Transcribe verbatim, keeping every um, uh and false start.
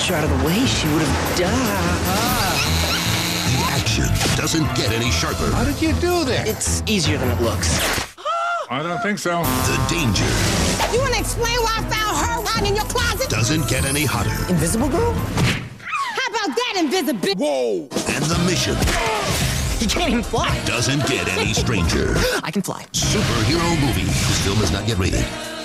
pushed her out of the way, she would have died. The action doesn't get any sharper. How did you do that? It's easier than it looks. I don't think so. The danger You want to explain why I found her hiding in your closet? doesn't get any hotter. Invisible Girl? How about that, invisibility? Whoa! And the mission You can't even fly. doesn't get any stranger. I can fly. Superhero movie. This film is not yet rated.